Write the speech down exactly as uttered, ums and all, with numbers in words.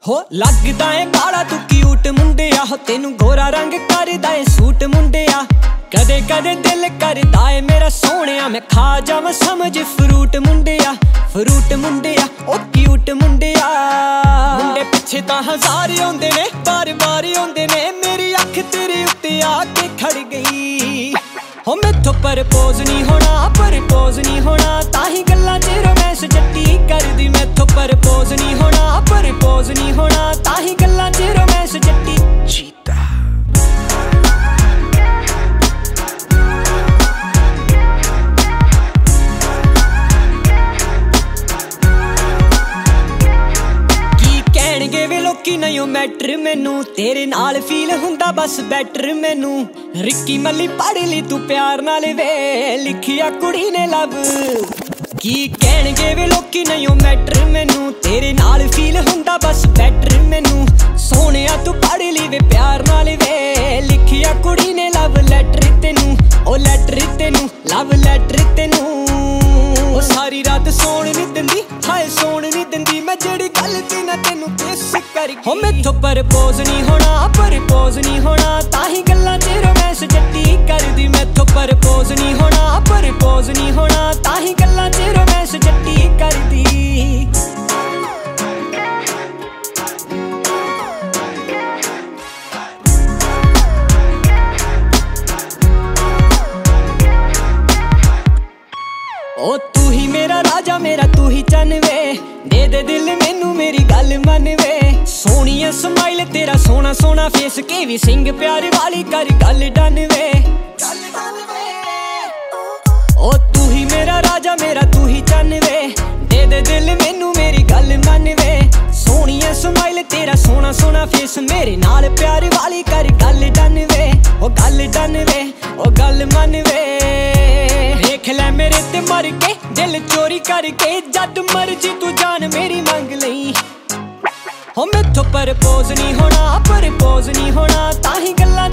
हो लगदा है काला तू क्यूट मुंडिया हो तेनू गोरा रंग करदा है सूट मुंडिया कदे कदे दिल करदा है मेरा सोहणिया मैं खा जावां समझ फ्रूट मुंडिया फ्रूट मुंडिया ओ क्यूट मुंडिया मुंडे पिछे तां हजार आउंदे ने बार बार आउंदे ने मेरी अख तेरे उत्ते आके खड़ गई हो मैथों परपोज नहीं होना परपोज नहीं होना ताही गल्लां च रोमांस जट्टी करदी मैथों परपोज नहीं होना परपोज नहीं होना ताही गल्लां च रोमांस जट्टी चीता कहणगे वे लोकी नहीं ओ मैटर मैनू तेरे नाल फील हुंदा बस बैटर मैनू रिक्की मल्ली पढ़ ली तू प्यार नाल वे लिखिया कुड़ी ने लव की कहणगे वे लोकी नहीं ओ मैटर मैनू तेरे नाल फील हुंदा बस बैटर मैनू सोहणिया तू पढ़ ली वे प्यार नाल वे लिखिया कुड़ी ने लव लैटर तेनू ओ लैटर तेनू लव लैटर तेनू ओ सारी रात सोण नहीं दिंदी हाय सोण नहीं दिंदी मैं जेड़ी गल ते ना तेनू किस कर हो मैथों परपोज नहीं होना परपोज नहीं होना ताही गल्लां च रोमांस जट्टी करदी मैथों परपोज नहीं होना परपोज नहीं होना ताही गल्लां च रोमांस जट्टी करदी ओ तू ही मेरा राजा मेरा तू ही चन वे दे दे दिल मैनू मेरी गल मन वे सोहणिया स्माइल तेरा सोना सोना फेस के भी सिंह प्यार वाली कर गल डन वे ओ तू ही मेरा राजा मेरा तू ही चन वे दे दे दिल मैनू मेरी गल मन वे सोहणिया स्माइल तेरा सोना सोना फेस मेरे नाल प्यार वाली कर गल डन वे ओ गल डन वे ओ गल मन वे देख ले मेरे ते मर के दिल चोरी करके जद मर्जी तू जान मेरी मंग लई हो मैथों परपोज नहीं होना परपोज नहीं होना ताही गल्लां